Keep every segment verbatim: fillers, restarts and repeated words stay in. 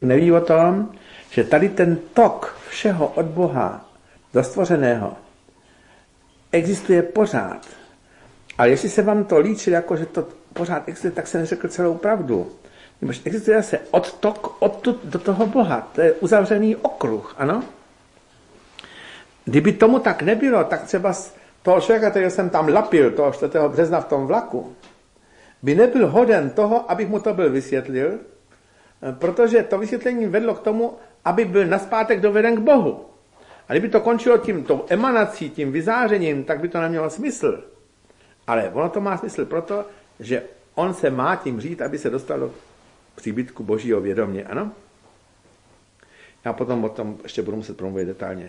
neví o tom, že tady ten tok všeho od Boha do stvořeného existuje pořád. Ale jestli se vám to líčí, jako že to pořád existuje, tak se neřekl celou pravdu. Nebož existuje se odtok odtud do toho Boha. To je uzavřený okruh, ano? Kdyby tomu tak nebylo, tak třeba z toho člověka, který jsem tam lapil, toho čtvrtého března v tom vlaku, by nebyl hoden toho, abych mu to byl vysvětlil, protože to vysvětlení vedlo k tomu, aby byl nazpátek doveden k Bohu. A kdyby to končilo tím, tou emanací, tím vyzářením, tak by to nemělo smysl. Ale ono to má smysl proto, že on se má tím říct, aby se dostal do příbytku božího vědomě, ano? Já potom o tom ještě budu muset promluvit detailně.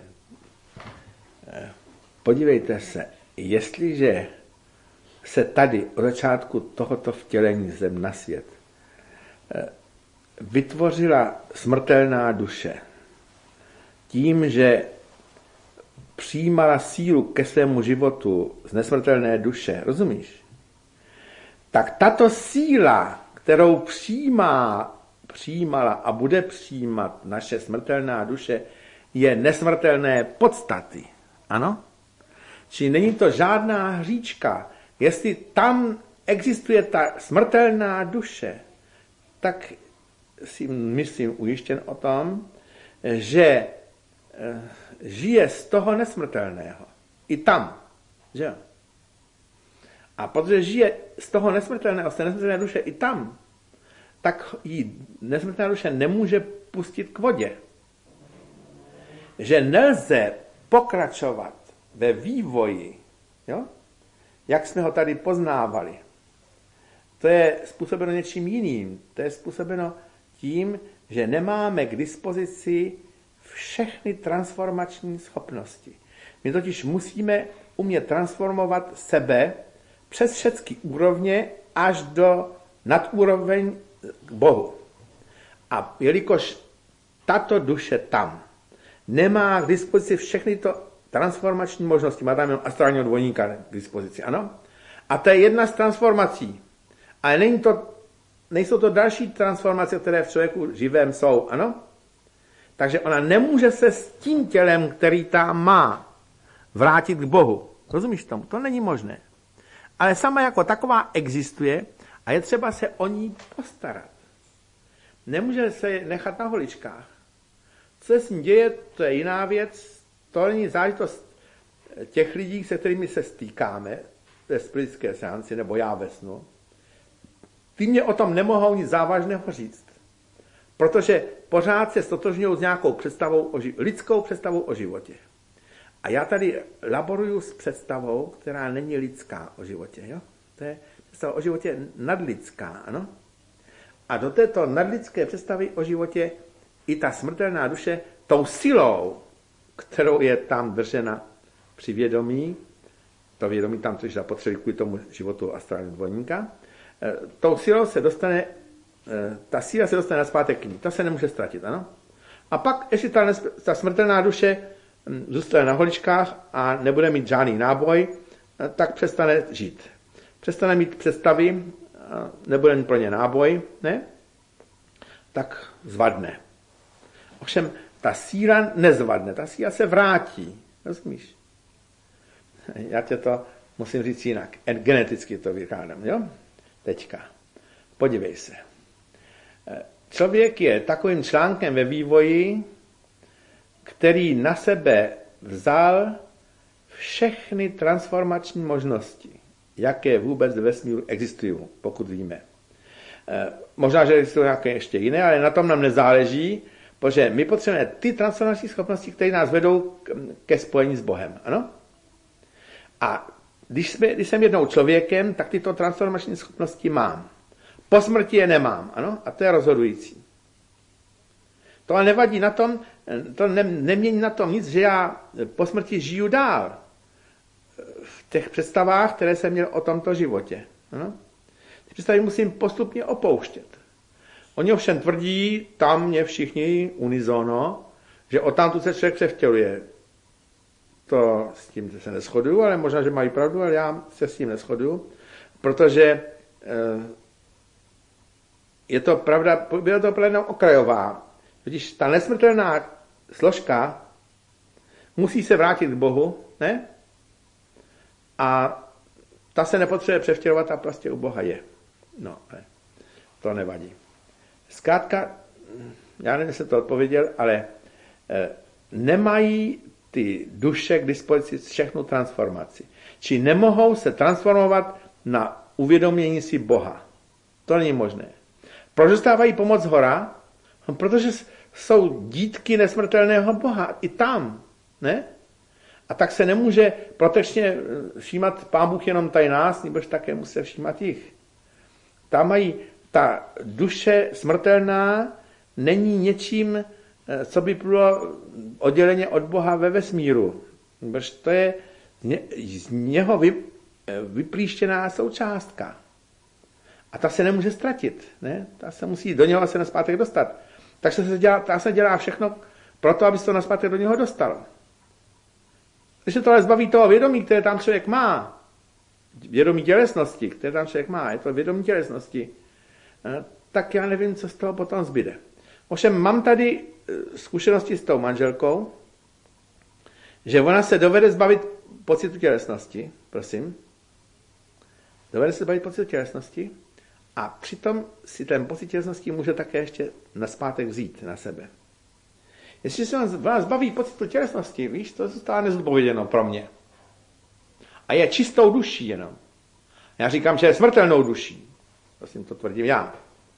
Podívejte se, jestliže se tady od začátku tohoto vtělení zem na svět vytvořila smrtelná duše tím, že přijímala sílu ke svému životu z nesmrtelné duše, rozumíš? Tak tato síla, kterou přijímá, přijímala a bude přijímat naše smrtelná duše, je nesmrtelné podstaty. Ano? Čili není to žádná hříčka. Jestli tam existuje ta smrtelná duše, tak si myslím ujištěn o tom, že žije z toho nesmrtelného. I tam. Že? A protože žije z toho nesmrtelného, z té nesmrtelné duše i tam, tak jí nesmrtelná duše nemůže pustit k vodě. Že nelze pokračovat ve vývoji, jo? Jak jsme ho tady poznávali. To je způsobeno něčím jiným. To je způsobeno tím, že nemáme k dispozici všechny transformační schopnosti. My totiž musíme umět transformovat sebe přes všechny úrovně až do nadúroveň k Bohu. A jelikož tato duše tam nemá k dispozici všechny to transformační možnosti, má tam jenom astrálního dvojníka k dispozici, ano? A to je jedna z transformací. Ale není to, nejsou to další transformace, které v člověku živém jsou, ano? Takže ona nemůže se s tím tělem, který tam má, vrátit k Bohu. Rozumíš tomu? To není možné. Ale sama jako taková existuje a je třeba se o ní postarat. Nemůže se nechat na holičkách. Co se s ní děje, to je jiná věc. To není záležitost těch lidí, se kterými se stýkáme ve spiritské seanci, nebo já ve snu. Ty mě o tom nemohou nic závažného říct. Protože pořád se stotožňují s nějakou představou, o ži- lidskou představou o životě. A já tady laboruju s představou, která není lidská o životě. Jo? To je představa o životě nadlidská. Ano? A do této nadlidské představy o životě i ta smrtelná duše tou silou, kterou je tam držena při vědomí, to vědomí tam což zapotřebí kvůli tomu životu astrálního dvojníka, tou silou se dostane, ta síla se dostane nazpátek k ní. Ta se nemůže ztratit, ano? A pak, jestli ta, ta smrtelná duše zůstane na holičkách a nebude mít žádný náboj, tak přestane žít. Přestane mít představy, nebude mít pro ně náboj, ne? Tak zvadne. Ovšem, ta síla nezvadne, ta síla se vrátí. Rozumíš? Já tě to musím říct jinak. Geneticky to vykládám, jo? Teďka. Podívej se. Člověk je takovým článkem ve vývoji, který na sebe vzal všechny transformační možnosti, jaké vůbec ve vesmíru existují, pokud víme. Možná, že existují nějaké ještě jiné, ale na tom nám nezáleží, protože my potřebujeme ty transformační schopnosti, které nás vedou ke spojení s Bohem. Ano? A když, jsme, když jsem jednou člověkem, tak tyto transformační schopnosti mám. Po smrti je nemám. Ano? A to je rozhodující. To ale nevadí na tom, to ne, nemění na tom nic, že já po smrti žiju dál. V těch představách, které jsem měl o tomto životě. Ano? Ty představy musím postupně opouštět. Oni ovšem tvrdí, tam mě všichni unizono, že odtamtud se člověk převtěluje. To s tím se neshoduju, ale možná, že mají pravdu, ale já se s tím neshoduju, protože je to pravda, byla to opravdu okrajová Totiž ta nesmrtelná složka musí se vrátit k Bohu, ne? A ta se nepotřebuje převtělovat a prostě u Boha je. No, ne. To nevadí. Zkrátka, já nevím, jestli to odpověděl, ale e, nemají ty duše k dispozici všechnu transformaci. Či nemohou se transformovat na uvědomění si Boha. To není možné. Proč dostávají pomoc hora? No, protože jsou dítky nesmrtelného Boha. I tam. Ne? A tak se nemůže protečně všímat Pán Bůh jenom tady nás, nebož také musí všímat jich. Tam mají ta duše smrtelná není něčím, co by bylo odděleně od Boha ve vesmíru. Nebož to je z něho vyplíštěná součástka. A ta se nemůže ztratit. Ne? Ta se musí do něho se naspátek dostat. Takže se dělá, ta se dělá všechno pro to, aby se to naspátek do něho dostalo. Když se to ale zbaví toho vědomí, které tam člověk má, vědomí tělesnosti, které tam člověk má, je to vědomí tělesnosti, tak já nevím, co z toho potom zbyde. Ovšem mám tady zkušenosti s tou manželkou, že ona se dovede zbavit pocitu tělesnosti, prosím, dovede se zbavit pocitu tělesnosti a přitom si ten pocit tělesnosti může také ještě naspátek vzít na sebe. Jestliže se vás zbaví pocitu tělesnosti, víš, to zůstává nezodpověděno pro mě. A je čistou duší jenom. Já říkám, že je smrtelnou duší. Prosím, to tvrdím já.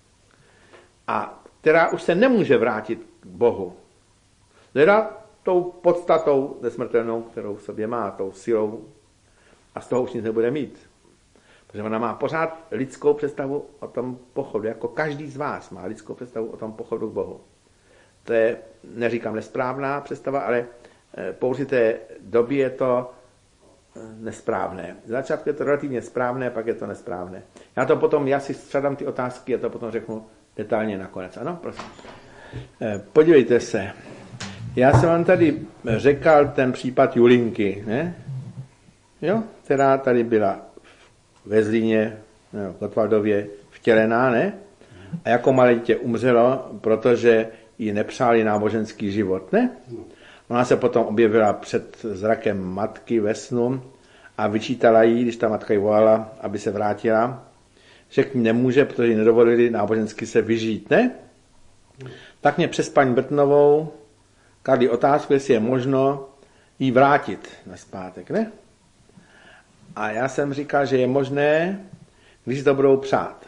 A která už se nemůže vrátit k Bohu. Teda tou podstatou nesmrtelnou, kterou v sobě má, tou silou. A z toho už nic nebude mít. Protože ona má pořád lidskou představu o tom pochodu. Jako každý z vás má lidskou představu o tom pochodu k Bohu. To je, neříkám nesprávná představa, ale po určité době je to nesprávné. Z začátku je to relativně správné, pak je to nesprávné. Já to potom, já si střadám ty otázky a to potom řeknu detailně nakonec. Ano, prosím. Podívejte se. Já jsem vám tady řekl ten případ Julinky, ne? Jo? Která tady byla ve Zlíně, v Gotwaldově vtělená, ne? A jako malé dítě umřelo, protože jí nepřáli náboženský život, ne? Ona se potom objevila před zrakem matky ve snu a vyčítala jí, když ta matka jí volala, aby se vrátila, že k ní nemůže, protože jí nedovolili nábožensky se vyžít, ne? Tak mě přes paní Brtnovou kladli otázku, jestli je možno jí vrátit nazpátek, ne? A já jsem říkal, že je možné, když to budou přát.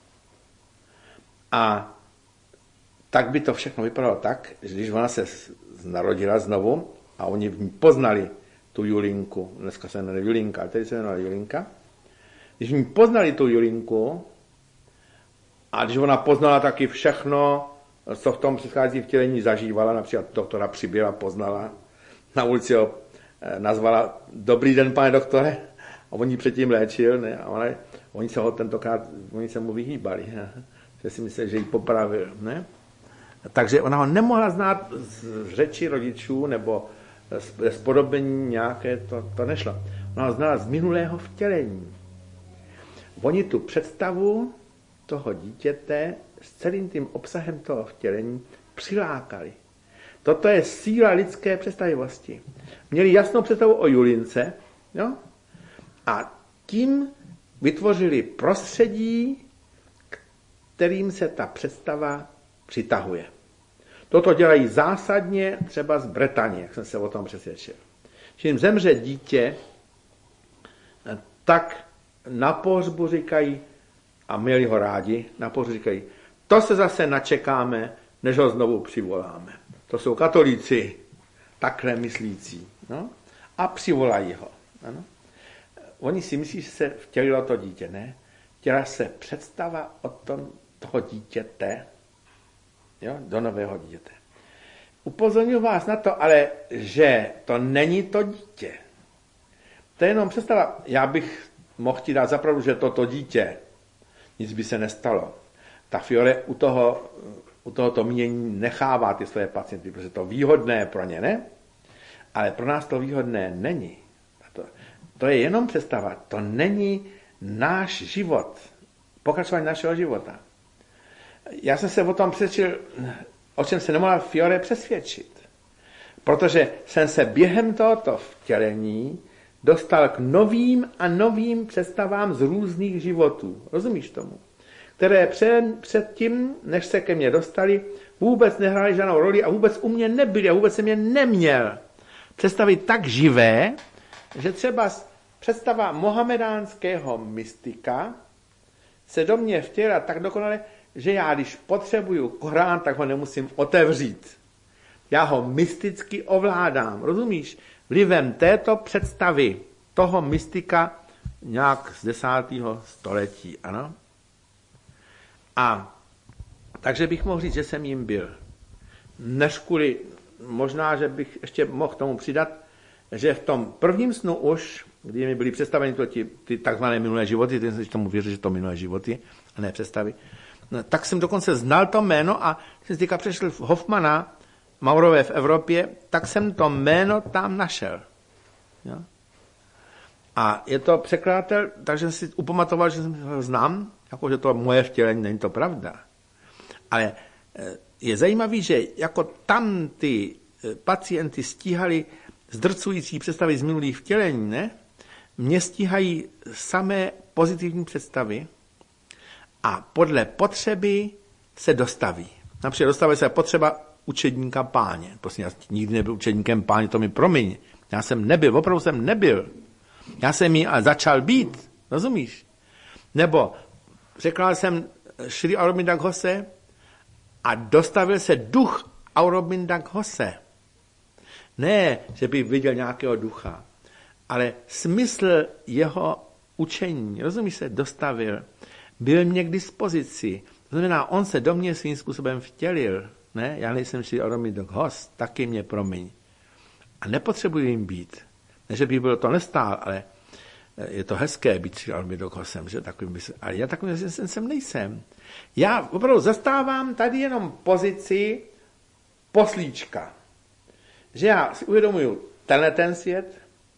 A tak by to všechno vypadalo tak, že když ona se narodila znovu a oni v ní poznali tu Julinku, dneska se jmenuje Julinka, ale teď se jmenuje Julinka, když v ní poznali tu Julinku a když ona poznala taky všechno, co v tom předcházejícím vtělení zažívala, například doktora Přibyla poznala, na ulici ho nazvala dobrý den, pane doktore, a on ji předtím léčil, ne? A ona, oni se ho tentokrát, oni se mu vyhýbali, ne? Že si mysleli, že ji popravil, ne? Takže ona ho nemohla znát z řeči rodičů nebo z podobení nějaké, to, to nešlo. Ona ho znala z minulého vtělení. Oni tu představu toho dítěte s celým tím obsahem toho vtělení přilákali. Toto je síla lidské představivosti. Měli jasnou představu o Julince, jo? A tím vytvořili prostředí, kterým se ta představa přitahuje. Toto dělají zásadně třeba z Bretaně, jak jsem se o tom přesvědčil. Když jim zemře dítě, tak na pohřbu říkají, a měli ho rádi, na pohřbu říkají, to se zase načekáme, než ho znovu přivoláme. To jsou katolíci, takhle myslící. No? A přivolají ho. Ano? Oni si myslí, že se vtělilo to dítě, ne? Vtěla se představa o tom toho dítěte, jo, do nového dítěte. Upozorňuji vás na to, ale že to není to dítě. To je jenom představa. Já bych mohl ti dát zapravdu, že toto dítě, nic by se nestalo. Ta Fiore u toho, u tohoto mínění nechává ty své pacienty, protože to výhodné pro ně, ne? Ale pro nás to výhodné není. To, to je jenom představa. To není náš život. Pokračování našeho života. Já jsem se o tom přesvědčil o čem se nemohla Fiore přesvědčit. Protože jsem se během tohoto vtělení dostal k novým a novým představám z různých životů. Rozumíš tomu? Které před, předtím, než se ke mně dostali, vůbec nehrály žádnou roli a vůbec u mě nebyly a vůbec jsem je neměl. Představy tak živé, že třeba představa mohamedánského mystika se do mě vtěla tak dokonale, že já, když potřebuju Korán, tak ho nemusím otevřít. Já ho mysticky ovládám, rozumíš? Vlivem této představy, toho mystika nějak z desátého století, ano? A takže bych mohl říct, že jsem jim byl. Než kvůli, možná, že bych ještě mohl tomu přidat, že v tom prvním snu už, kdy mi byly představeny ty, ty takzvané minulé životy, ty jsem tomu věřil, že to minulé životy, a ne představy, no, tak jsem dokonce znal to jméno a když jsem teďka přešel v Hoffmana, Maurové v Evropě, tak jsem to jméno tam našel. Jo? A je to překladatel, takže jsem si upamatoval, že jsem ho znám, jako že to je moje vtělení, není to pravda. Ale je zajímavý, že jako tam ty pacienty stíhali zdrcující představy z minulých vtělení, ne? Mě stíhají samé pozitivní představy a podle potřeby se dostaví. Například dostavuje se potřeba učedníka Páně. Prostě já nikdy nebyl učedníkem Páně, to mi promiň. Já jsem nebyl, opravdu jsem nebyl. Já jsem jí ale začal být, rozumíš? Nebo překládal jsem Šri Aurobindo Ghose a dostavil se duch Aurobindo Ghose. Ne, že bych viděl nějakého ducha, ale smysl jeho učení, rozumíš se, dostavil, byl mě k dispozici. To znamená, on se do mě svým způsobem vtělil. Ne? Já nejsem Šri Aurobindo Ghose, taky mě promiň. A nepotřebuji jim být. Ne, že bych byl to nestál, ale je to hezké být Šri Aurobindo Ghosem, že takovým bych, ale já takovým jsem, jsem nejsem. Já opravdu zastávám tady jenom pozici poslíčka. Že já si uvědomuju tenhle ten svět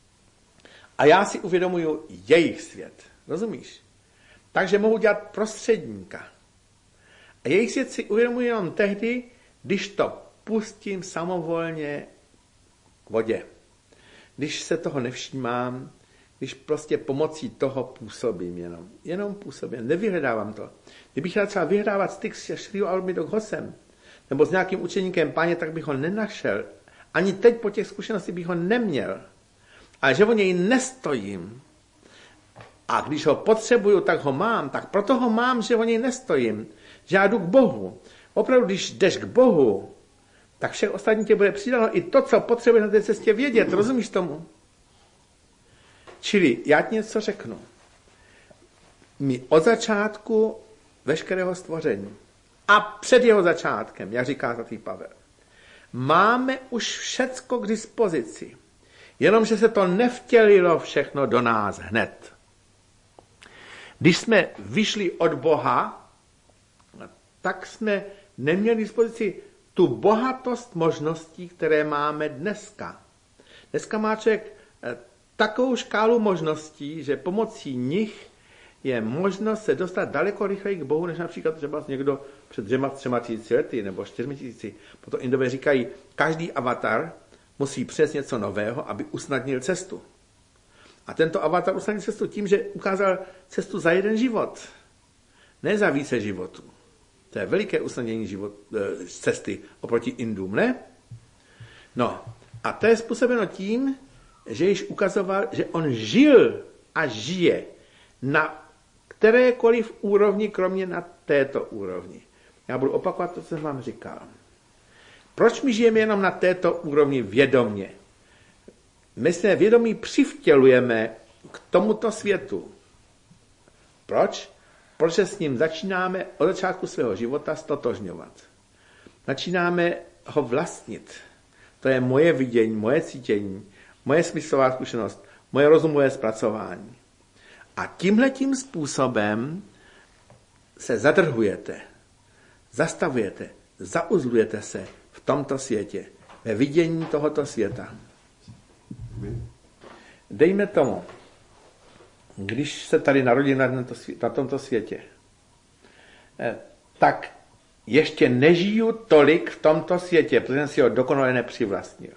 a já si uvědomuju jejich svět. Rozumíš? Takže mohu dělat prostředníka. A jejich svět si uvědomuji jenom tehdy, když to pustím samovolně k vodě. Když se toho nevšímám, když prostě pomocí toho působím jenom. Jenom působím, nevyhledávám to. Kdybych chtěl třeba vyhledávat styk s Šri Aurobindo Ghosem nebo s nějakým učeníkem Páně, tak bych ho nenašel. Ani teď po těch zkušenostech bych ho neměl. Ale že o něj nestojím. A když ho potřebuju, tak ho mám. Tak proto ho mám, že o něj nestojím. Že já jdu k Bohu. Opravdu, když jdeš k Bohu, tak všech ostatní tě bude přidáno i to, co potřebuješ na té cestě vědět. Rozumíš tomu? Čili já ti něco řeknu. My od začátku veškerého stvoření a před jeho začátkem, jak říká svatý Pavel, máme už všecko k dispozici. Jenomže se to nevtělilo všechno do nás hned. Když jsme vyšli od Boha, tak jsme neměli k dispozici tu bohatost možností, které máme dneska. Dneska má člověk takovou škálu možností, že pomocí nich je možnost se dostat daleko rychleji k Bohu, než například třeba někdo před dvěma, třema tisíci lety nebo čtyřmi tisíci. Proto Indové říkají, každý avatar musí přes něco nového, aby usnadnil cestu. A tento avatar usnadnil cestu tím, že ukázal cestu za jeden život, ne za více životů. To je veliké usnadnění život, cesty oproti Indům, ne? No, a to je způsobeno tím, že již ukazoval, že on žil a žije na kterékoliv úrovni, kromě na této úrovni. Já budu opakovat to, co jsem vám říkal. Proč my žijeme jenom na této úrovni vědomě? My se vědomí přivtělujeme k tomuto světu. Proč? Protože s ním začínáme od začátku svého života stotožňovat. Začínáme ho vlastnit. To je moje vidění, moje cítění, moje smyslová zkušenost, moje rozumové zpracování. A tímhletím způsobem se zadrhujete, zastavujete, zauzlujete se v tomto světě, ve vidění tohoto světa. Dejme tomu, když se tady narodím na, na tomto světě, tak ještě nežiju tolik v tomto světě, protože jsem si ho dokonale nepřivlastnil.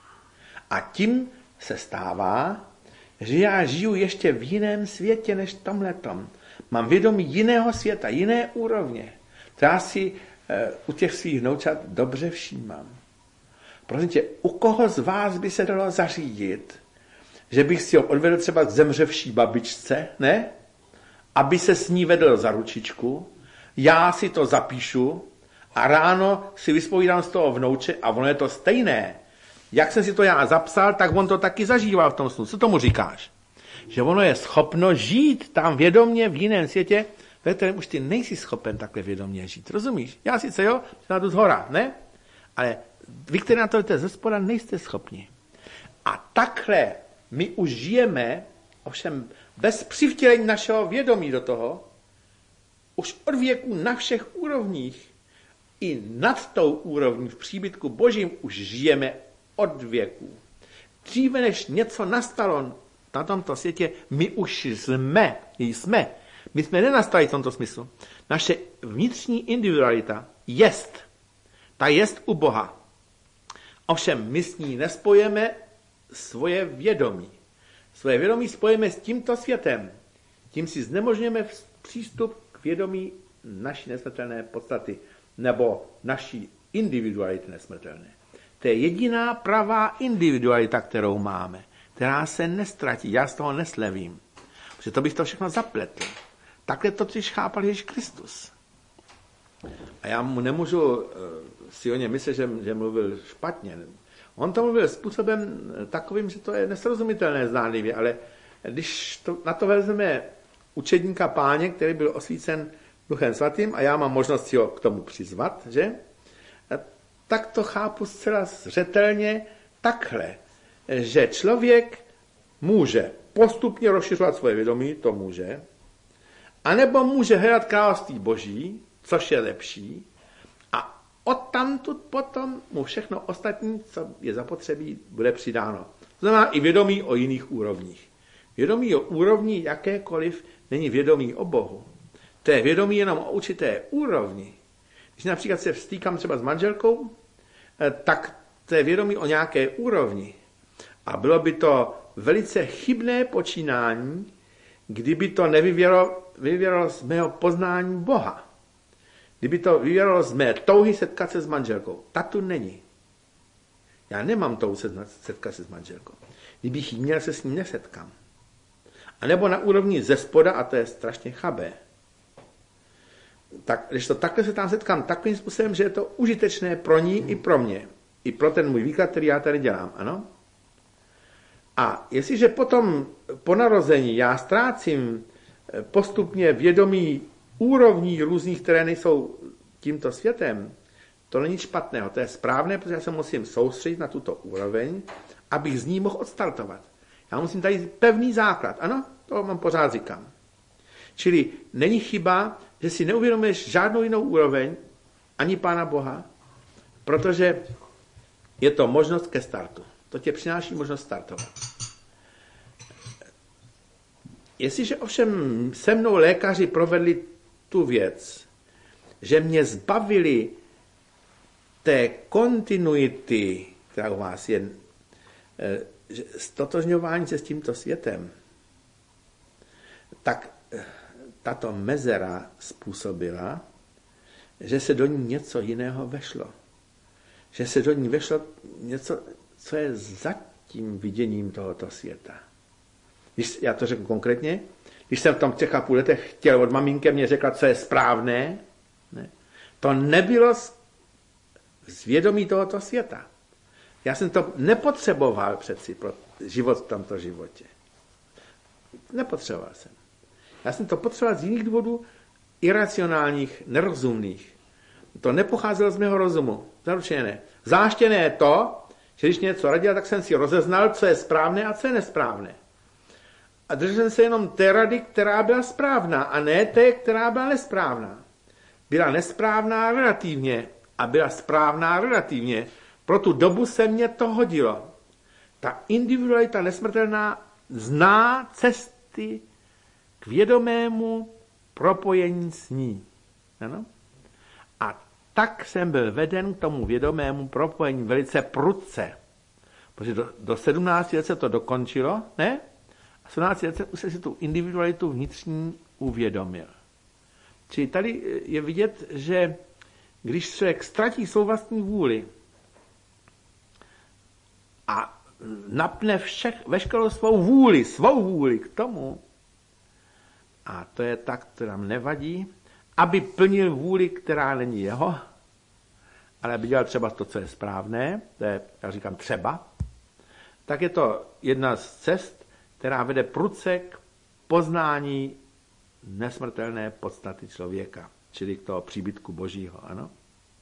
A tím se stává, že já žiju ještě v jiném světě než v tomhletom. Mám vědomí jiného světa, jiné úrovně. To já si e, u těch svých vnoučat dobře všímám. Prosím tě, u koho z vás by se dalo zařídit, že bych si ho odvedl třeba k zemřevší babičce, ne? Aby se s ní vedl za ručičku, já si to zapíšu a ráno si vyspovídám z toho vnouče a ono je to stejné. Jak jsem si to já zapsal, tak on to taky zažívá v tom snu. Co tomu říkáš? Že ono je schopno žít tam vědomě v jiném světě, ve kterém už ty nejsi schopen takhle vědomě žít. Rozumíš? Já sice jo, na tu zhora, ne? Ale vy, kteří na to jdete ze spoda, nejste schopni. A takhle my už žijeme, ovšem bez přivtělení našeho vědomí do toho, už od věku na všech úrovních, i nad tou úrovní v příbytku božím už žijeme od věků. Dříve než něco nastalo na tomto světě, my už jsme, jsme. My jsme nenastali v tomto smyslu. Naše vnitřní individualita jest. Ta jest u Boha. Ovšem my s ní nespojeme svoje vědomí. Svoje vědomí spojíme s tímto světem. Tím si znemožňujeme přístup k vědomí naší nesmrtelné podstaty nebo naší individuality nesmrtelné. To je jediná pravá individualita, kterou máme, která se nestratí. Já z toho neslevím, protože to bych to všechno zapletl. Takhle to totiž chápal Ježíš Kristus. A já mu nemůžu si o něm myslet, že, že mluvil špatně. On to mluvil způsobem takovým, že to je nesrozumitelné zdánlivě, ale když to, na to vezmeme učedníka Páně, který byl osvícen Duchem svatým, a já mám možnost si ho k tomu přizvat, že? Tak to chápu zcela zřetelně takhle, že člověk může postupně rozšiřovat svoje vědomí, to může, anebo může hledat království boží, což je lepší, a odtamtud potom mu všechno ostatní, co je zapotřebí, bude přidáno. To znamená i vědomí o jiných úrovních. Vědomí o úrovni jakékoliv není vědomí o Bohu. To je vědomí jenom o určité úrovni. Když například se vstýkám třeba s manželkou, tak to je vědomí o nějaké úrovni. A bylo by to velice chybné počínání, kdyby to nevyvěralo vyvěralo z mého poznání Boha. Kdyby to vyvěralo z mé touhy setkat se s manželkou. Tak tu není. Já nemám touhu setkat se s manželkou. Kdybych jí měl, se s ním nesetkám. A nebo na úrovni ze spoda, a to je strašně chabé. Tak, když to takhle se tam setkám takovým způsobem, že je to užitečné pro ní i pro mě. I pro ten můj výklad, který já tady dělám, ano? A jestliže potom po narození já ztrácím postupně vědomí úrovní různých, které nejsou tímto světem, to není špatného, to je správné, protože já se musím soustředit na tuto úroveň, abych z ní mohl odstartovat. Já musím tady pevný základ, ano, to mám pořád říkám. Čili není chyba, že si neuvědomuješ žádnou jinou úroveň, ani Pána Boha, protože je to možnost ke startu. To tě přináší možnost startovat. Jestliže ovšem se mnou lékaři provedli tu věc, že mě zbavili té kontinuity, která u vás je, stotožňování se s tímto světem, tak tato mezera způsobila, že se do ní něco jiného vešlo. Že se do ní vešlo něco, co je za tím viděním tohoto světa. Když, já to řeknu konkrétně, když jsem v tom třech a půl letech chtěl od maminky, mě řekla, co je správné, ne, to nebylo z vědomí tohoto světa. Já jsem to nepotřeboval přeci pro život v tomto životě. Nepotřeboval jsem. Já jsem to potřeboval z jiných důvodů, iracionálních, nerozumných. To nepocházelo z mého rozumu. Zaručeně ne. Zvláště ne to, že když něco radil, tak jsem si rozeznal, co je správné a co je nesprávné. A držel jsem se jenom té rady, která byla správná, a ne té, která byla nesprávná. Byla nesprávná relativně a byla správná relativně. Pro tu dobu se mně to hodilo. Ta individualita nesmrtelná zná cesty k vědomému propojení s ní. Ano? A tak jsem byl veden k tomu vědomému propojení velice prudce. Protože do, do sedmnácti let se to dokončilo, ne? A sedmnácti let už se si tu individualitu vnitřní uvědomil. Čili tady je vidět, že když člověk ztratí svou vlastní vůli a napne všech, veškerou svou vůli, svou vůli k tomu, a to je tak, to nám nevadí, aby plnil vůli, která není jeho, ale aby dělal třeba to, co je správné, to je, já říkám třeba, tak je to jedna z cest, která vede prudce k poznání nesmrtelné podstaty člověka, čili k toho příbytku Božího, ano?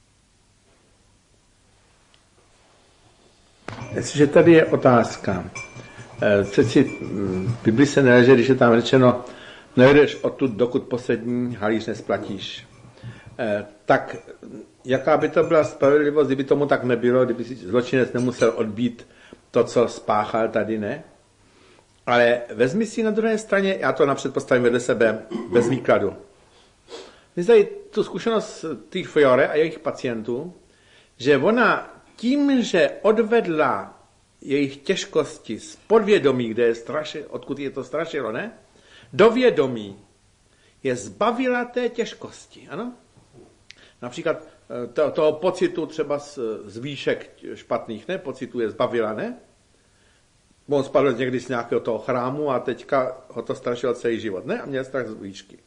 Jestliže tady je otázka, přeci v Bibli se neleže, když je tam řečeno, nejdeš odtud, dokud poslední halíř nesplatíš. Tak jaká by to byla spravedlivost, kdyby tomu tak nebylo, kdyby si zločinec nemusel odbít to, co spáchal tady, ne? Ale vezmi si na druhé straně, já to napřed postavím vedle sebe, bez výkladu. My tady tu zkušenost těch Fiore a jejich pacientů, že ona tím, že odvedla jejich těžkosti z podvědomí, kde je straši, odkud je to strašilo, ne? Do vědomí je zbavila té těžkosti, ano? Například to, toho pocitu třeba z, z výšek špatných, ne? Pocitu je zbavila, ne? On spadl někdy z nějakého toho chrámu a teďka ho to strašilo celý život, ne? A měl strach z výšky.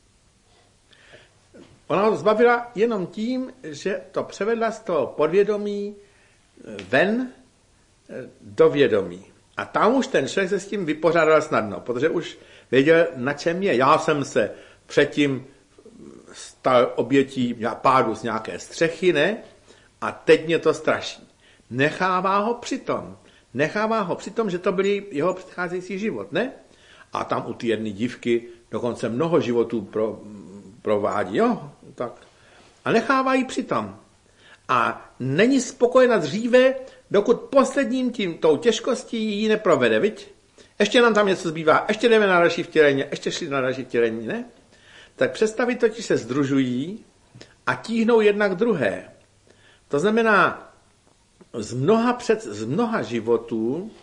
Ona ho zbavila jenom tím, že to převedla z toho podvědomí ven do vědomí. A tam už ten člověk se s tím vypořádal snadno, protože už věděl, na čem je. Já jsem se předtím stal obětí pádu z nějaké střechy, ne? A teď mě to straší. Nechává ho přitom. Nechává ho přitom, že to byl jeho předcházející život, ne? A tam u té jedné dívky dokonce mnoho životů pro, provádí, jo? Tak. A nechává ji přitom. A není spokojena dříve, dokud posledním tím, tou těžkostí ji neprovede, viď? Ještě nám tam něco zbývá, ještě jdeme na další vtělení, ještě šli na další vtělení, ne? Tak představy totiž se sdružují a tíhnou jedna k druhé. To znamená, z mnoha, před, z mnoha životů,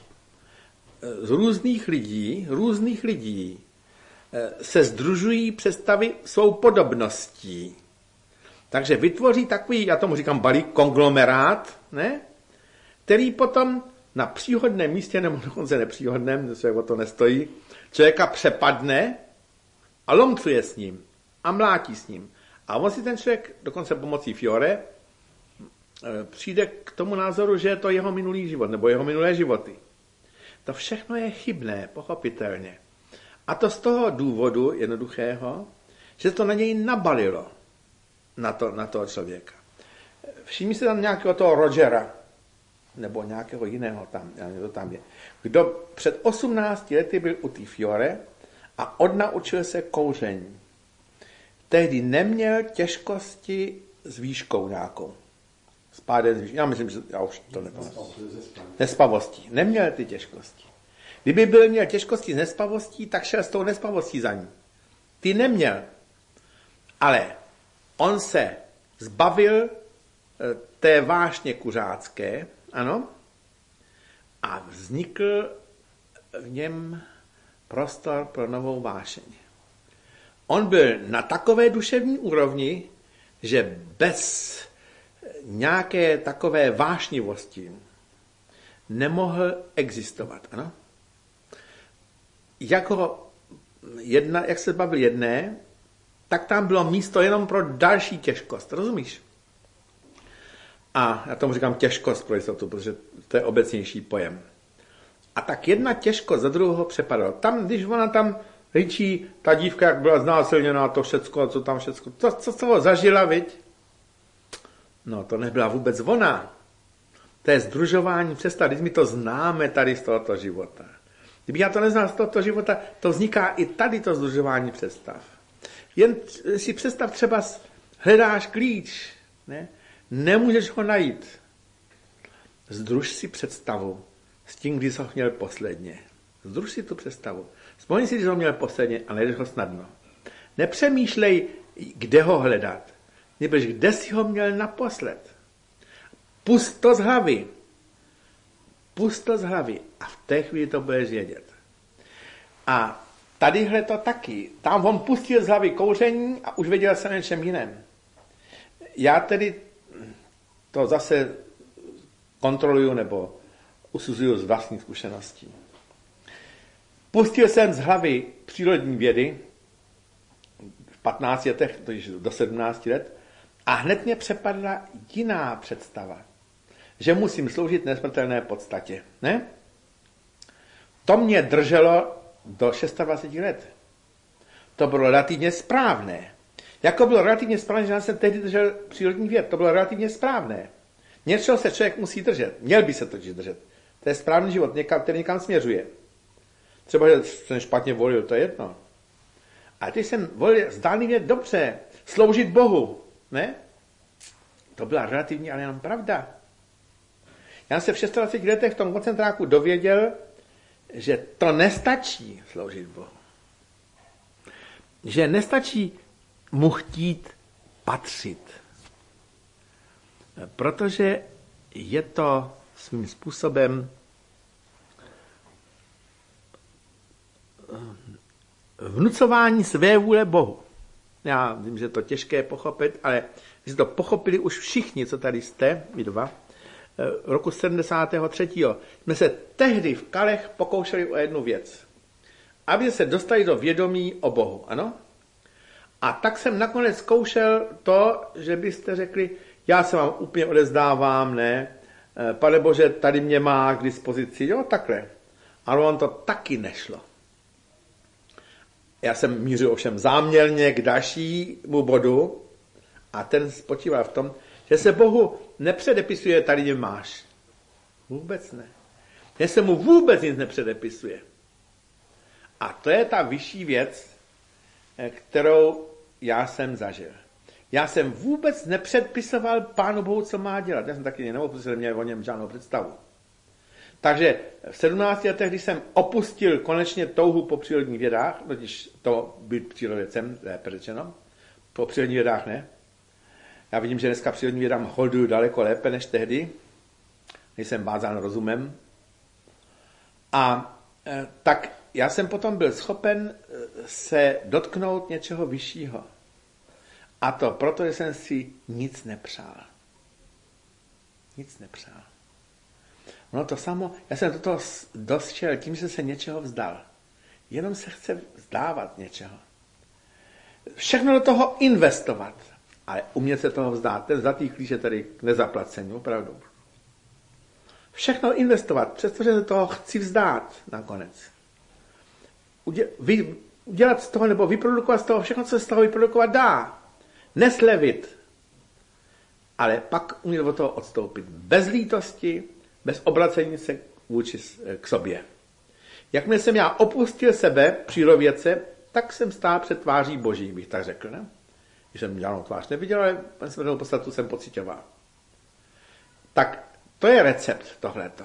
z různých lidí, různých lidí se sdružují představy svou podobností. Takže vytvoří takový, já tomu říkám balík, konglomerát, ne? Který potom na příhodném místě, nebo dokonce nepříhodném, se o to nestojí, člověka přepadne a lomcuje s ním a mlátí s ním. A on si ten člověk, dokonce pomocí Fiore, přijde k tomu názoru, že je to jeho minulý život, nebo jeho minulé životy. To všechno je chybné, pochopitelně. A to z toho důvodu jednoduchého, že to na něj nabalilo, na, to, na toho člověka. Všimni se tam nějakého toho Rogera, nebo nějakého jiného tam, to tam je, kdo před osmnácti lety byl u té Fiore a odnaučil se kouření. Tehdy neměl těžkosti s výškou nějakou. S pádem z výšky. Já myslím, že já už to nepamatuji. Nespavostí. Neměl ty těžkosti. Kdyby byl měl těžkosti s nespavostí, tak šel s tou nespavostí za ní. Ty neměl. Ale on se zbavil té vášně kuřácké, ano, a vznikl v něm prostor pro novou vášeň. On byl na takové duševní úrovni, že bez nějaké takové vášnivosti nemohl existovat, ano. Jak, ho jedna, jak se zbavil jedné, tak tam bylo místo jenom pro další těžkost, rozumíš? A já tomu říkám těžkost pro jistotu, protože to je obecnější pojem. A tak jedna těžkost za druhého přepadala. Tam, když ona tam říčí, ta dívka, jak byla znásilněná, to všecko, co tam všecko, to, co toho zažila, viď? No, to nebyla vůbec ona. To je sdružování představ, když my to známe tady z tohoto života. Kdyby já to neznal z tohoto života, to vzniká i tady to sdružování představ. Jen si představ, třeba hledáš klíč, ne? Nemůžeš ho najít. Združ si představu s tím, když jsi ho měl posledně. Združ si tu představu. Vzpomni si, když jsi ho měl posledně a najdeš ho snadno. Nepřemýšlej, kde ho hledat. Nebož kde jsi ho měl naposled? Pust to z hlavy. Pust to z hlavy a v té chvíli to budeš vědět. A tadyhle to taky. Tam on pustil z hlavy kouření a už věděl jsem o něčem jiném. Já tedy to zase kontroluju nebo usuzuju z vlastních zkušeností. Pustil jsem z hlavy přírodní vědy v patnácti letech, do sedmnácti let, a hned mě přepadla jiná představa, že musím sloužit nesmrtelné podstatě. Ne? To mě drželo do dvaceti šesti let. To bylo relativně správné. Jako bylo relativně správné, že já jsem tehdy držel přírodní věd, to bylo relativně správné. Něčeho se člověk musí držet. Měl by se totiž držet. To je správný život, který někam směřuje. Třeba, že jsem špatně volil, to je jedno. Ale když jsem volil zdánlivě dobře, sloužit Bohu, ne? To byla relativně, ale jenom pravda. Já se v dvaceti šesti letech v tom koncentráku dověděl, že to nestačí sloužit Bohu. Že nestačí mu chtít patřit. Protože je to svým způsobem vnucování své vůle Bohu. Já vím, že je to těžké pochopit, ale když to pochopili už všichni, co tady jste, vy dva, roku sedmdesátého třetího jsme se tehdy v Kalech pokoušeli o jednu věc. Aby se dostali do vědomí o Bohu, ano? A tak jsem nakonec zkoušel to, že byste řekli, já se vám úplně odezdávám, ne? Pane Bože, tady mě má k dispozici, jo, takhle. Ale on to taky nešlo. Já jsem mířil ovšem záměrně k dalšímu bodu a ten spočíval v tom, že se Bohu nepředepisuje, tady mě máš. Vůbec ne. Že se mu vůbec nic nepředepisuje. A to je ta vyšší věc, kterou já jsem zažil. Já jsem vůbec nepředpisoval Pánu Bohu, co má dělat. Já jsem taky nemohl, protože jsem měl o něm žádnou představu. Takže v sedmnácti letech, když jsem opustil konečně touhu po přírodních vědách, totiž to být přírodovědcem, lépe řečeno, po přírodních vědách ne. Já vidím, že dneska přírodním vědám holduju daleko lépe než tehdy, když jsem vázán rozumem. A e, tak já jsem potom byl schopen se dotknout něčeho vyššího. A to proto, že jsem si nic nepřál. Nic nepřál. No to samo, já jsem do toho došel tím, že se něčeho vzdal. Jenom se chce vzdávat něčeho. Všechno do toho investovat. Ale umět se toho vzdát. Ten zlatý klíč je tady k nezaplacení, opravdu. Všechno investovat, přestože se toho chci vzdát nakonec. Udělat z toho, nebo vyprodukovat z toho všechno, co se z toho vyprodukovat dá. Neslevit. Ale pak umět od toho odstoupit. Bez lítosti, bez obracení se vůči k sobě. Jakmile jsem já opustil sebe, přírodovědce, tak jsem stál před tváří Boží, bych tak řekl. Ne? Když jsem žádnou tvář neviděl, ale smrtelnou podstatu jsem pocitoval. Tak to je recept tohleto.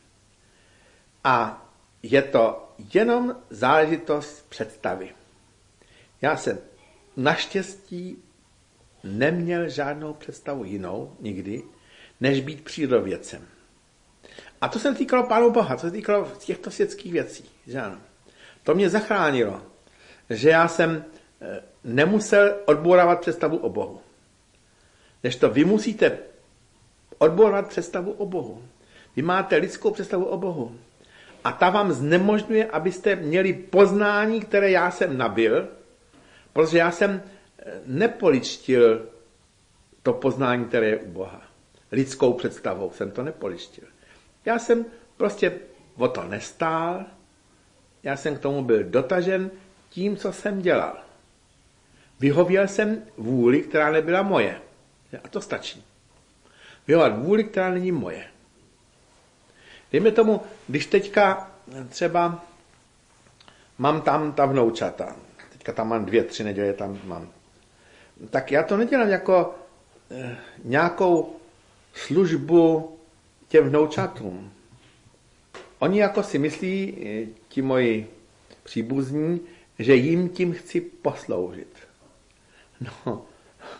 A je to jenom záležitost představy. Já jsem naštěstí neměl žádnou představu jinou nikdy, než být přírodovědcem. A to se týkalo Pánu Boha, to se týkalo těchto světských věcí. Že ano. To mě zachránilo, že já jsem nemusel odbourávat představu o Bohu. Než to vy musíte odbourávat představu o Bohu. Vy máte lidskou představu o Bohu. A ta vám znemožňuje, abyste měli poznání, které já jsem nabyl, protože já jsem nepoličtil to poznání, které je u Boha. Lidskou představou jsem to nepoličtil. Já jsem prostě o to nestál, já jsem k tomu byl dotažen tím, co jsem dělal. Vyhověl jsem vůli, která nebyla moje. A to stačí. Vyhovat vůli, která není moje. Dejme tomu, když teďka třeba mám tam ta vnoučata, teďka tam mám dvě, tři neděle tam mám, tak já to nedělám jako eh, nějakou službu těm vnoučatům. Oni jako si myslí, ti moji příbuzní, že jim tím chci posloužit. No,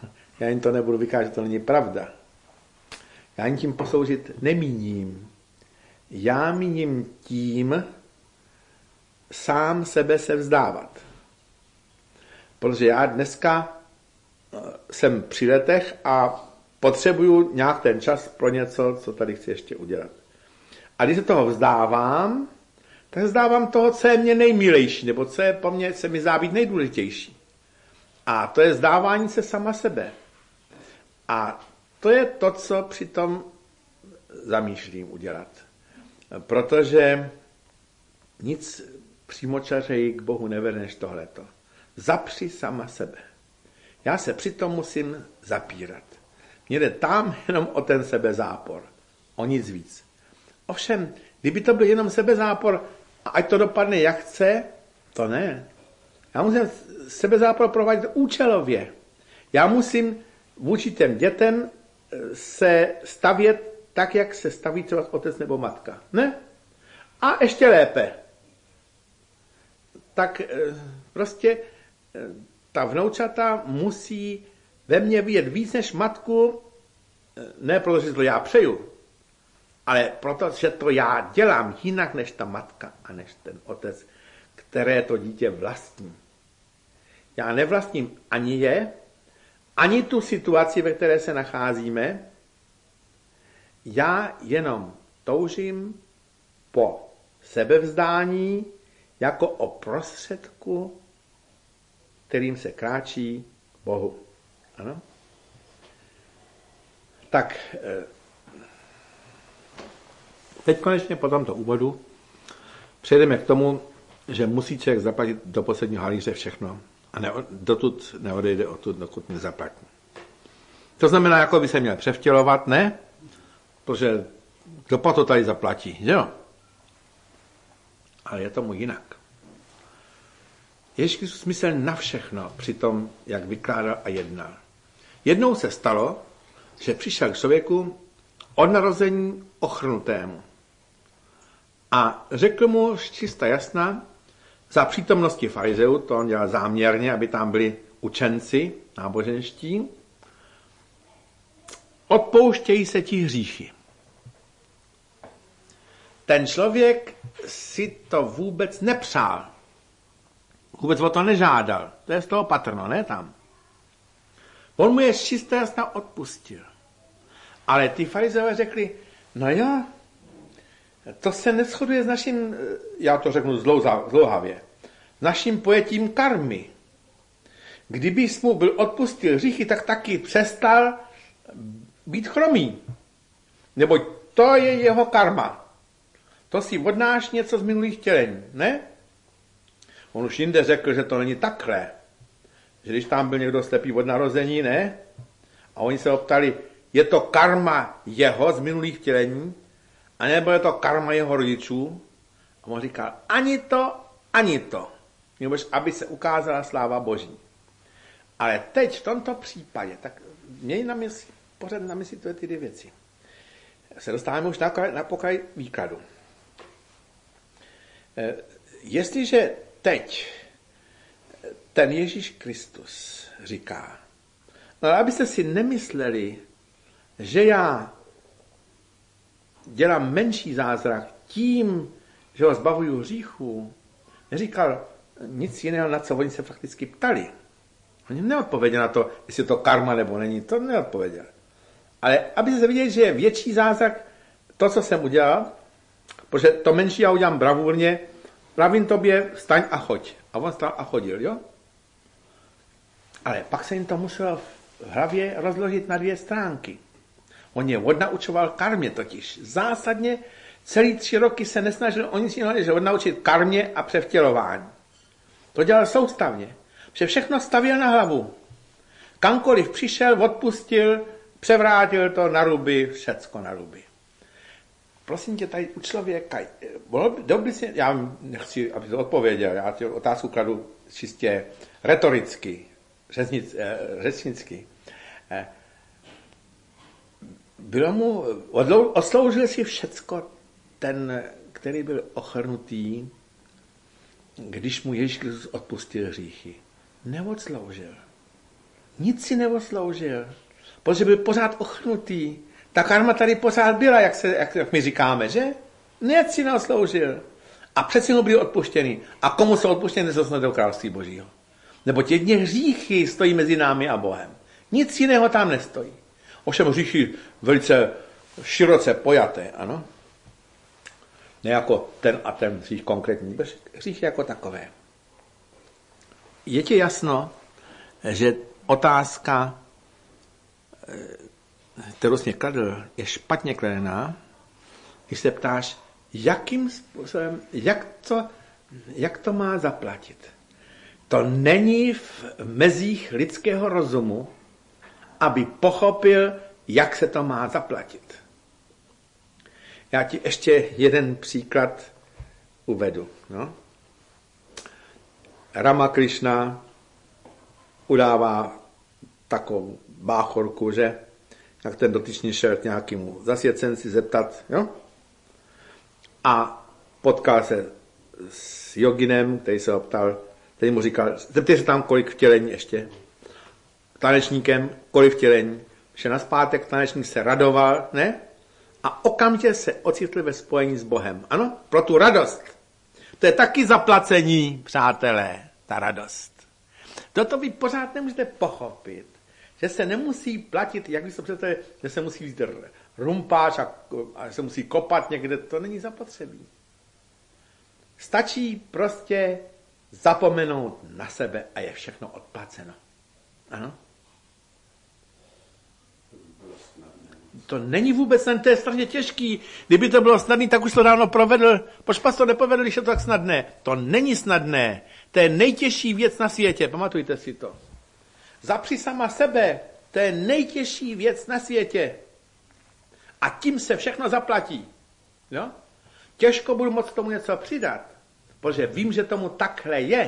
Já jim to nebudu vykážet, že to není pravda. Já jim tím posloužit nemíním. Já míním tím sám sebe se vzdávat. Protože já dneska jsem při letech a potřebuju nějak ten čas pro něco, co tady chci ještě udělat. A když se toho vzdávám, tak vzdávám toho, co je mě nejmilejší, nebo co je po mně, se mi zdá být nejdůležitější. A to je vzdávání se sama sebe. A to je to, co přitom zamýšlím udělat. Protože nic přímočařeji k Bohu nevede než tohleto. Zapři sama sebe. Já se přitom musím zapírat. Mně jde tam jenom o ten sebezápor. O nic víc. Ovšem, kdyby to byl jenom sebezápor, a ať to dopadne jak chce, to ne. Já musím sebezápor provádět účelově. Já musím vůči těm dětem se stavět tak, jak se staví třeba otec nebo matka. Ne? A ještě lépe. Tak prostě ta vnoučata musí ve mně vidět víc než matku, ne protože to já přeju, ale protože to já dělám jinak než ta matka a než ten otec, které to dítě vlastní. Já nevlastním ani je, ani tu situaci, ve které se nacházíme, já jenom toužím po sebevzdání jako o prostředku, kterým se kráčí k Bohu. Ano? Tak, teď konečně po tomto úvodu přejdeme k tomu, že musí člověk zaplatit do posledního halíře všechno. A ne, dotud neodejde odtud, dokud nezaplatí. To znamená, jako by se měl převtělovat, ne? Protože kdo po to tady zaplatí, že jo? Ale je tomu jinak. Ježíš Kristus myslel na všechno při tom, jak vykládal a jednal. Jednou se stalo, že přišel k člověku od narození ochrnutému. A řekl mu čista jasná, za přítomnosti farizeů, to on dělal záměrně, aby tam byli učenci náboženští, odpouštějí se ti hříchy. Ten člověk si to vůbec nepřál. Vůbec o to nežádal. To je z toho patrno, ne tam. On mu je čistě jasná odpustil. Ale ty farizeové řekli, no jo, to se neshoduje s naším, já to řeknu zlouhavě, s naším pojetím karmy. Kdyby mu byl odpustil hříchy, tak taky přestal být chromý. Neboť to je jeho karma. To si odnáš něco z minulých tělení, ne? On už jinde řekl, že to není takhle. Že když tam byl někdo slepý od narození, ne? A oni se ho ptali, je to karma jeho z minulých tělení? A nebo je to karma jeho rodičů? A on říkal, ani to, ani to. Nebož aby se ukázala sláva Boží. Ale teď v tomto případě, tak měj na mysli, pořád na mysli tyhle ty dvě věci. Se dostáváme už na, na pokraj výkladu. E, jestliže teď ten Ježíš Kristus říká, no abyste si nemysleli, že já dělám menší zázrak tím, že ho zbavuju hříchů, neříkal nic jiného, na co oni se fakticky ptali. Oni neodpověděli na to, jestli to karma nebo není, to neodpověděli. Ale aby se viděli, že je větší zázrak to, co jsem udělal, protože to menší já udělám bravurně, pravím tobě, vstaň a choď. A on stal a chodil, jo? Ale pak se jim to muselo v hlavě rozložit na dvě stránky. On je odnaučoval karmě totiž. Zásadně celý tři roky se nesnažil o nic jiného, než odnaučit karmě a převtělování. To dělal soustavně. Že všechno stavěl na hlavu. Kamkoliv přišel, odpustil, převrátil to na ruby, všecko na ruby. Prosím tě, tady u člověka, dobrý si, já nechci, aby to odpověděl, já ti otázku kladu čistě retoricky, řečnic, řečnicky. Bylo mu, osloužil si všecko ten, který byl ochrnutý, když mu Ježíš Kristus odpustil hříchy. Neodsloužil. Nic si neosloužil, protože byl pořád ochnutý. Ta karma tady pořád byla, jak, se, jak, jak my říkáme, že? Nic si neosloužil. A přeci mu byl odpuštěný. A komu jsou odpuštěný, nezosne do království Božího. Neboť jedně hříchy stojí mezi námi a Bohem. Nic jiného tam nestojí. Ovšem hříchy velice široce pojaté, ano? Ne jako ten a ten hřích konkrétní, hříchy jako takové. Je ti jasno, že otázka, kterou jsi mě kladl, je špatně kladená, když se ptáš, jakým způsobem, jak to, jak to má zaplatit. To není v mezích lidského rozumu, aby pochopil, jak se to má zaplatit. Já ti ještě jeden příklad uvedu. No. Ramakrishna udává takovou báchorku, že jak ten dotyčný šel k nějakému zasvěcenci zeptat, jo? A potkal se s joginem, který se ho ptal, který mu říkal, zeptej se tam, kolik vtělení ještě. Tanečníkem, kolik vtělení. Že na zpátek tanečník se radoval, ne? A okamžitě se ocitl ve spojení s Bohem. Ano? Pro tu radost. To je taky zaplacení, přátelé, ta radost. Toto vy pořád nemůžete pochopit, že se nemusí platit, jak vy to představili, že se musí jít rumpáč a, a se musí kopat někde, to není zapotřebí. Stačí prostě zapomenout na sebe a je všechno odplaceno. Ano? To není vůbec snadné, to je strašně těžký. Kdyby to bylo snadné, tak už to dávno provedl. Proč pas to nepovedl, když je to tak snadné? To není snadné. To je nejtěžší věc na světě. Pamatujte si to. Zapři sama sebe. To je nejtěžší věc na světě. A tím se všechno zaplatí. Jo? Těžko budu moct k tomu něco přidat, protože vím, že tomu takhle je.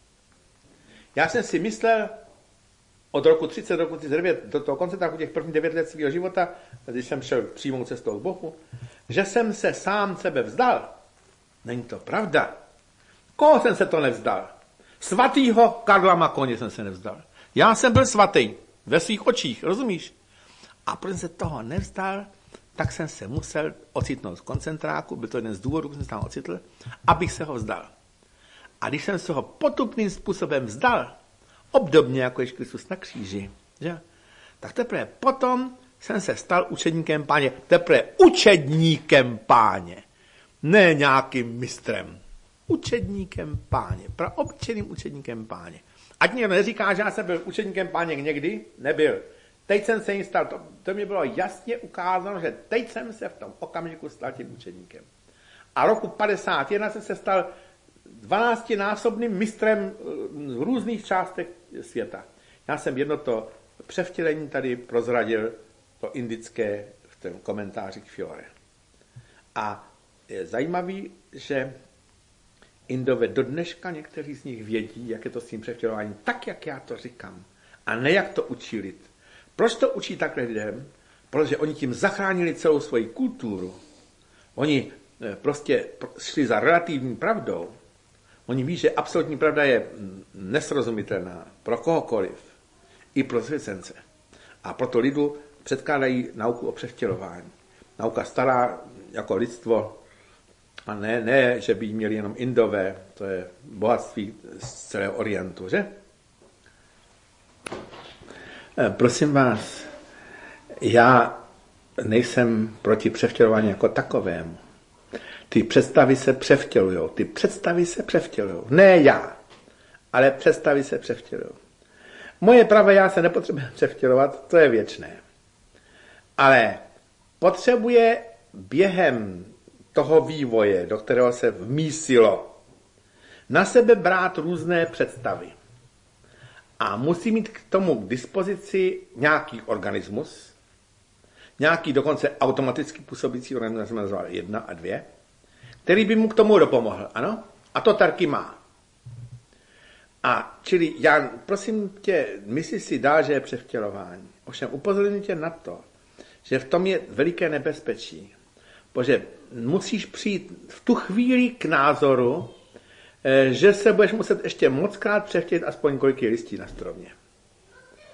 Já jsem si myslel, od roku třicet do roku třicet devět, do toho konce tak těch prvních devět let svého života, když jsem šel přímou cestou k Bohu, že jsem se sám sebe vzdal. Není to pravda. Koho jsem se to nevzdal? Svatýho Karla Makoně jsem se nevzdal. Já jsem byl svatý ve svých očích, rozumíš? A protože se toho nevzdal, tak jsem se musel ocitnout z koncentráku, byl to jeden z důvodů, když jsem se tam ocitl, abych se ho vzdal. A když jsem se ho potupným způsobem vzdal, obdobně jako Ježíš Kristus na kříži, že? Tak teprve potom jsem se stal učedníkem Páně. Teprve učedníkem Páně. Ne nějakým mistrem. Učedníkem Páně. Praobyčejným učedníkem Páně. Ať někdo neříká, že já jsem byl učedníkem Páně někdy, nebyl. Teď jsem se jim stal, to, to mi bylo jasně ukázáno, že teď jsem se v tom okamžiku stal tím učedníkem. A roku padesát jedna jsem se stal dvanáctinásobným mistrem v různých částech světa. Já jsem jedno to převtělení tady prozradil, to indické, v tom komentáři k Fiore. A je zajímavý, že Indové do dneška někteří z nich vědí, jak je to s tím převtělováním, tak, jak já to říkám. A ne, jak to učí lid. Proč to učí takhle lidem? Protože oni tím zachránili celou svoji kulturu. Oni prostě šli za relativní pravdou. Oni ví, že absolutní pravda je nesrozumitelná pro kohokoliv, i pro svěcence. A proto lidu předkládají nauku o převtělování. Nauka stará jako lidstvo, a ne, ne, že by měli jenom Indové, to je bohatství z celého Orientu, že? Prosím vás, já nejsem proti převtělování jako takovému. Ty představy se převtělujou. Ty představy se převtělujou. Ne já, ale představy se převtělujou. Moje pravé já se nepotřebuje převtělovat, to je věčné. Ale potřebuje během toho vývoje, do kterého se vmísilo, na sebe brát různé představy. A musí mít k tomu k dispozici nějaký organismus, nějaký dokonce automaticky působící organismus, jsem nazval jedna a dvě, který by mu k tomu dopomohl, ano? A to Tarky má. A čili já, prosím tě, myslí si dál, že je převtělování. Ovšem upozorňuji tě na to, že v tom je veliké nebezpečí. Protože musíš přijít v tu chvíli k názoru, že se budeš muset ještě mockrát převtělit aspoň kolik je listí na stromě.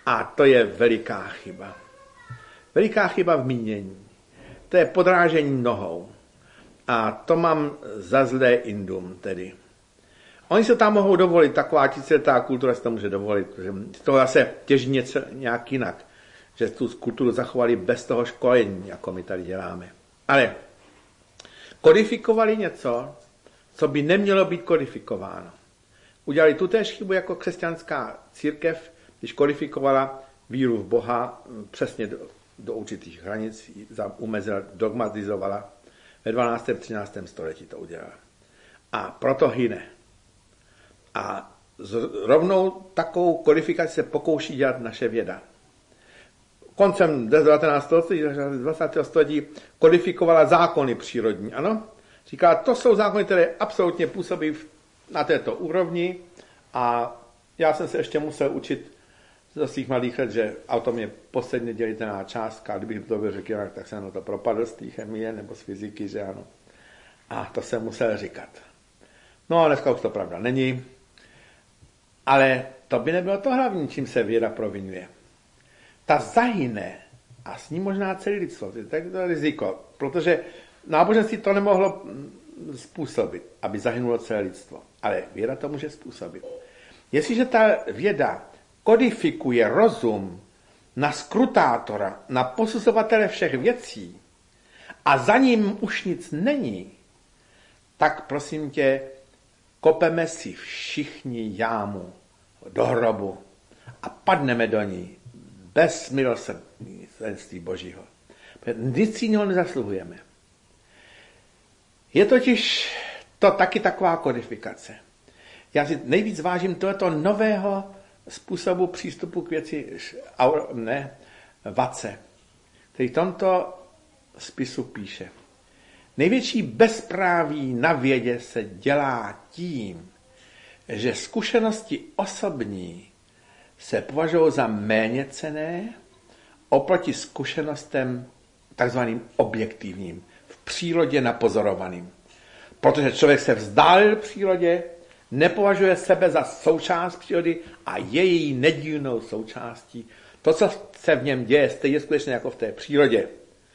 A to je veliká chyba. Veliká chyba v mínění. To je podrážení nohou. A to mám za zlé Indům tedy. Oni se tam mohou dovolit, taková tisíciletá kultura se to může dovolit, že to zase těží něco nějak jinak, že tu kulturu zachovali bez toho školení, jako my tady děláme. Ale kodifikovali něco, co by nemělo být kodifikováno. Udělali tutéž chybu jako křesťanská církev, když kodifikovala víru v Boha přesně do, do určitých hranic, umezila, dogmatizovala. Ve dvanáctém třináctém století to udělala. A proto hyne. A rovnou takovou kodifikaci se pokouší dělat naše věda. Koncem devatenáctého století, dvacátého století kodifikovala zákony přírodní, ano? Říká, to jsou zákony, které absolutně působí na této úrovni a já jsem se ještě musel učit ze svých malých let, že atom je posledně dělitelná částka, a kdybych to byl řekl jinak, tak jsem na to propadl z té chemie nebo z fyziky, že ano. A to jsem musel říkat. No a dneska už to pravda není, ale to by nebylo to hlavní, čím se věda provinuje. Ta zahyne a s ní možná celý lidstvo. To je to riziko, protože náboženství to nemohlo způsobit, aby zahynulo celé lidstvo. Ale věda to může způsobit. Jestliže ta věda kodifikuje rozum na skrutátora, na posuzovatele všech věcí a za ním už nic není, tak prosím tě, kopeme si všichni jámu do hrobu a padneme do ní bez milosrdenství Božího. Nic jiného nezasluhujeme. Je totiž to taky taková kodifikace. Já si nejvíc vážím tohoto nového způsobu přístupu k věci ne, Vace, který v tomto spisu píše. Největší bezpráví na vědě se dělá tím, že zkušenosti osobní se považují za méně cenné oproti zkušenostem takzvaným objektivním, v přírodě napozorovaným. Protože člověk se vzdálil přírodě, nepovažuje sebe za součást přírody a je její nedílnou součástí. To, co se v něm děje, stejně skutečně jako v té přírodě.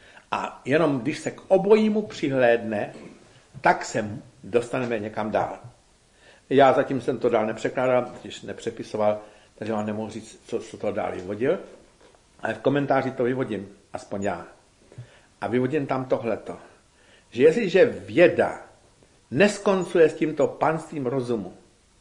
A jenom když se k obojímu přihlédne, tak se dostaneme někam dál. Já zatím jsem to dál nepřekládal, když nepřepisoval, takže vám nemohu říct, co, co to dál vyvodil, ale v komentáři to vyvodím, aspoň já. A vyvodím tam tohleto, že jestliže věda neskoncuje s tímto panstvím rozumu,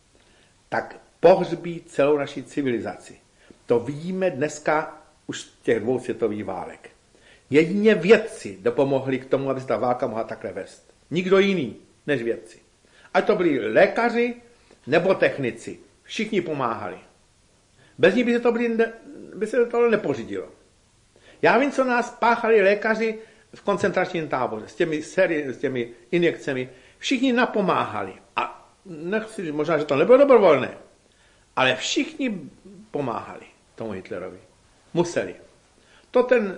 tak pohřbí celou naši civilizaci. To vidíme dneska už z těch dvou světových válek. Jedině vědci dopomohli k tomu, aby se ta válka mohla takhle vést. Nikdo jiný než vědci. Ať to byli lékaři nebo technici. Všichni pomáhali. Bez nich by se to, byli, by se to nepořídilo. Já vím, co nás páchali lékaři v koncentračním táboře s těmi sérii, s těmi injekcemi. Všichni napomáhali. A nechci, možná, že to nebylo dobrovolné, ale všichni pomáhali tomu Hitlerovi. Museli. To ten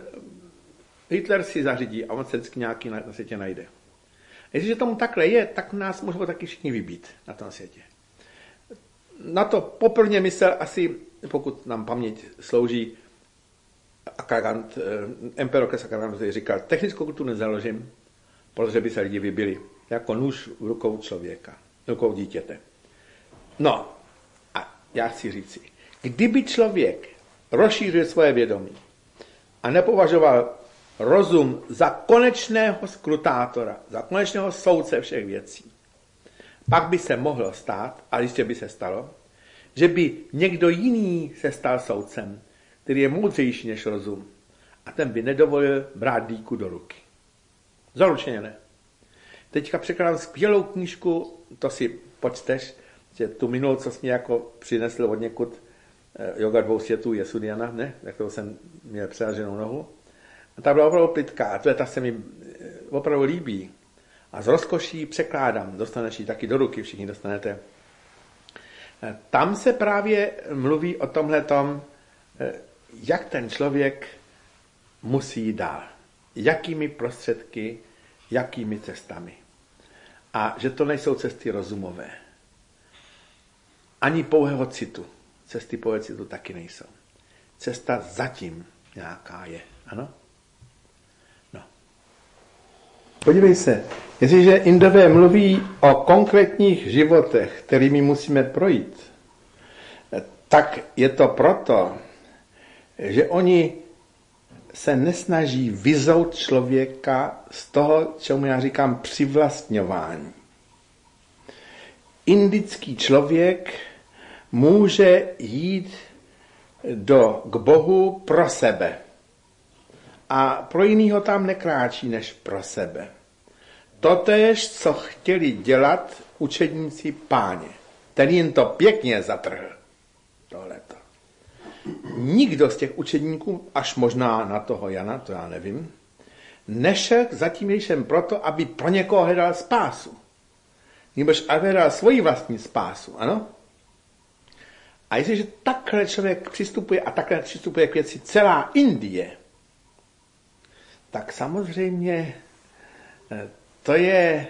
Hitler si zařídí a on se vždycky nějaký na, na světě najde. Jestliže tomu takhle je, tak nás můžou taky všichni vybít na tom světě. Na to poprvně myslel asi, pokud nám paměť slouží, Akarant, Empedokles Akarant říkal, technickou kulturu nezaložím, protože by se lidi vybili. Jako nůž v rukou člověka, v rukou dítěte. No, a já chci říci, kdyby člověk rozšířil svoje vědomí a nepovažoval rozum za konečného skrutátora, za konečného soudce všech věcí, pak by se mohlo stát, a jistě by se stalo, že by někdo jiný se stal soudcem, který je moudřejší než rozum, a ten by nedovolil brát dýku do ruky. Zaručeně ne. Teďka překládám skvělou knížku, to si počteš, že tu minulou, co jsi mě jako přinesl od někud, Yoga dvou světů je Sudiana, ne? Jak to jsem měl přehaženou nohu. A ta byla opravdu plitká, a to je ta se mi opravdu líbí. A z rozkoší překládám, dostaneš ji taky do ruky, všichni dostanete. Tam se právě mluví o tomhletom, jak ten člověk musí jít dál. Jakými prostředky, jakými cestami. A že to nejsou cesty rozumové. Ani pouhého citu. Cesty pouhého citu taky nejsou. cesta zatím nějaká je. Ano? No. Podívej se, jestliže Indové mluví o konkrétních životech, kterými musíme projít, tak je to proto, že oni se nesnaží vyzout člověka z toho, čemu já říkám přivlastňování. Indický člověk může jít do, k Bohu pro sebe. A pro jinýho tam nekráčí než pro sebe. Totéž, co chtěli dělat učedníci Páně. Ten jim to pěkně zatrhl. Tohleto. Nikdo z těch učedníků, až možná na toho Jana, to já nevím, nešel za tím Ježíšem proto, aby pro někoho hledal spásu. Nebož aby hledal svoji vlastní spásu, ano? A jestliže takhle člověk přistupuje a takhle přistupuje k věci celá Indie, tak samozřejmě to je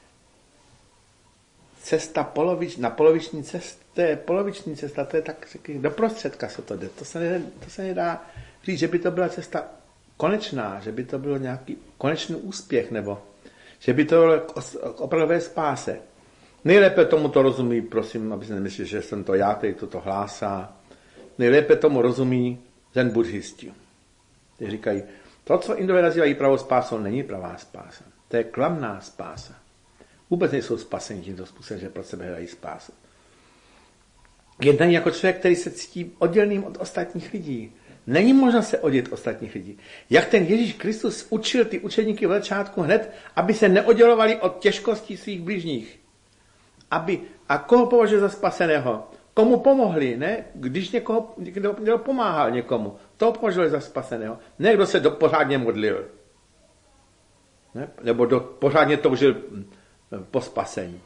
cesta polovič, na poloviční cesta, to je poloviční cesta, to je tak, řekli, do prostředka se to jde. To se, nedá, to se nedá říct, že by to byla cesta konečná, že by to bylo nějaký konečný úspěch, nebo že by to bylo k opravdové spáse. Nejlépe tomu to rozumí, prosím, aby se nemysleli, že jsem to já, který toto hlásá. Nejlépe tomu rozumí zen buddhisti. Ty říkají, to, co Indové nazývají pravou spásou, není pravá spása. To je klamná spása. Vůbec nejsou spaseni tímto způsobem, že pro sebe hledají spásu. Jednají jako člověk, který se cítí odděleným od ostatních lidí. Není možno se oddělit od ostatních lidí. Jak ten Ježíš Kristus učil ty učedníky v začátku hned, aby se neoddělovali od těžkostí svých bližních. Aby, a koho považuje za spaseného? Komu pomohli, ne? Když někoho, někdo pomáhal někomu, toho považuje za spaseného. Ne, kdo se do, pořádně modlil. Ne? Nebo do, pořádně toužil po spasení.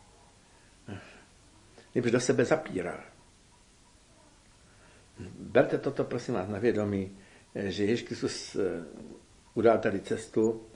Nebo do sebe zapíral. Berte toto, prosím vás, na vědomí, že Ježíš Kristus udal tady cestu